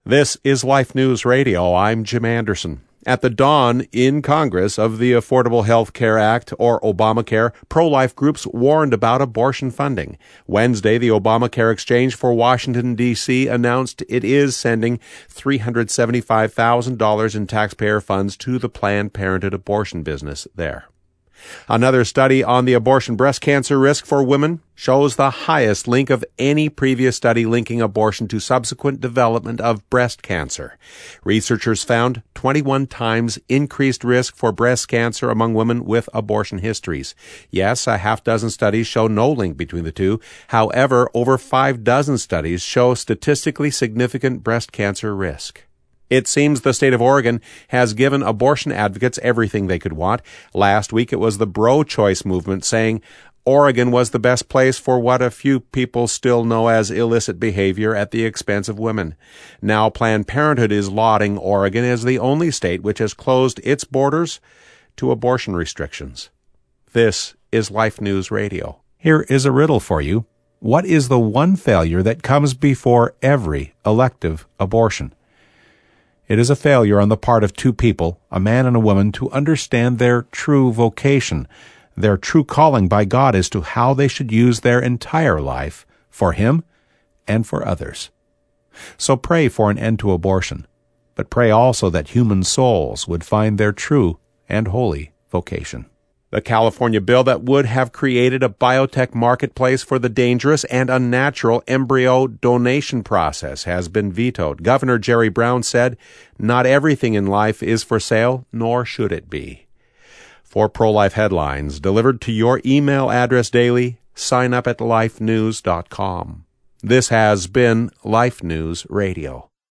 This is Life News Radio. I'm Jim Anderson. At the dawn in Congress of the Affordable Health Care Act, or Obamacare, pro-life groups warned about abortion funding. Wednesday, the Obamacare Exchange for Washington, D.C. announced it is sending $375,000 in taxpayer funds to the Planned Parenthood abortion business there. Another study on the abortion breast cancer risk for women shows the highest link of any previous study linking abortion to subsequent development of breast cancer. Researchers found 21 times increased risk for breast cancer among women with abortion histories. Yes, a half dozen studies show no link between the two. However, over 6 studies show statistically significant breast cancer risk. It seems the state of Oregon has given abortion advocates everything they could want. Last week it was the bro-choice movement saying Oregon was the best place for what a few people still know as illicit behavior at the expense of women. Now Planned Parenthood is lauding Oregon as the only state which has closed its borders to abortion restrictions. This is Life News Radio. Here is a riddle for you. What is the one failure that comes before every elective abortion? It is a failure on the part of two people, a man and a woman, to understand their true vocation, their true calling by God as to how they should use their entire life for Him and for others. So pray for an end to abortion, but pray also that human souls would find their true and holy vocation. The California bill that would have created a biotech marketplace for the dangerous and unnatural embryo donation process has been vetoed. Governor Jerry Brown said, "Not everything in life is for sale, nor should it be." For pro-life headlines delivered to your email address daily, sign up at lifenews.com. This has been Life News Radio.